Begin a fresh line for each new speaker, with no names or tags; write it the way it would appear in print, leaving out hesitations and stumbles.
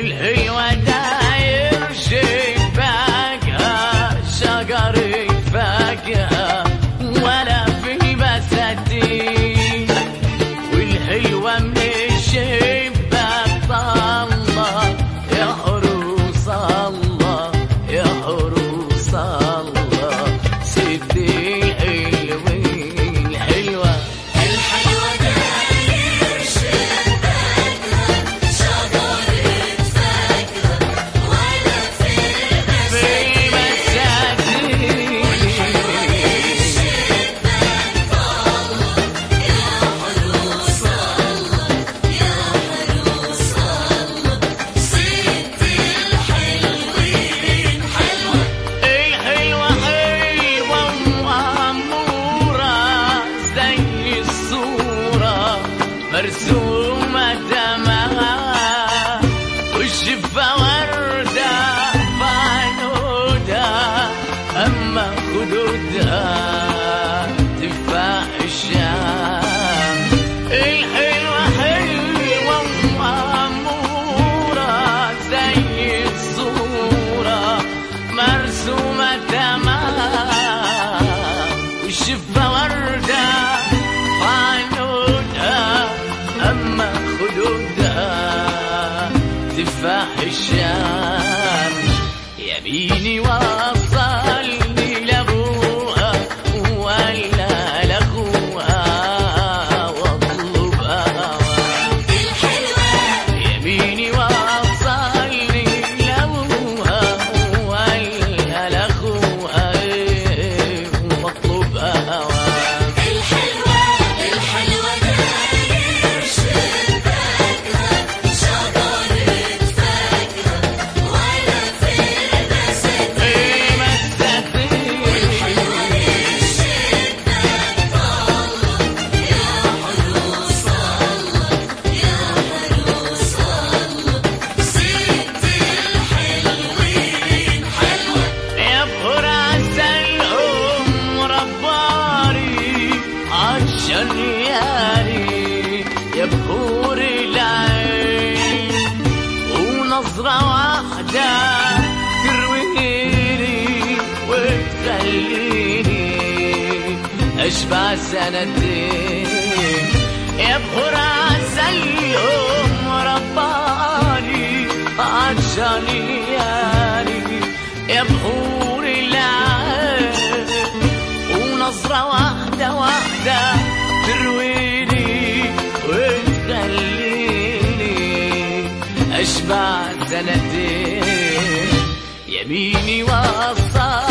والحلوة داير شباكها شجر فاكهة ولا في بساتين، والحلوة من الشباك طالة يا حروس الله يا حروس الله، ست الحلوين حلوة
الحلوة داير شباكها شجر فاكهة ولا في
بساتين،
والحلوة من الشباك طالة يا حروس الله يا حروس الله، ست الحلوين حلوة
الحلوة حلوة وأمورة زي الصورة مرسومة دمها، والشفة وردة بعنودها أما خدودها تفاح الشام. الحلوة حلوة وأمورة زي الصورة مرسومة دمها، والشفة وردة عنودها أما خدودها تفاح الشام. يميني وصلني لأبوها ولا لأخوها واطلب هواها،
الحلوة
يميني وصلني لأبوها ولا لأخوها واطلب هواها.
الحلوة داير شباكها شجر فاكهة ولا في بساتين، والحلوة من الشباك طالة يا حروس الله يا حروس الله، ست الحلوين حلوة
يا بحور عسلهم رباري عطشان ياري، يا بحور العين ونظرة واحدة ترويني وتخليني أشبع سنتين. يا بحور عسلهم رباني عطشان ياري، يا بحور العين ونظرة واحدة واحدة ترويني وتخليني أشبع سنتين. يميني وصل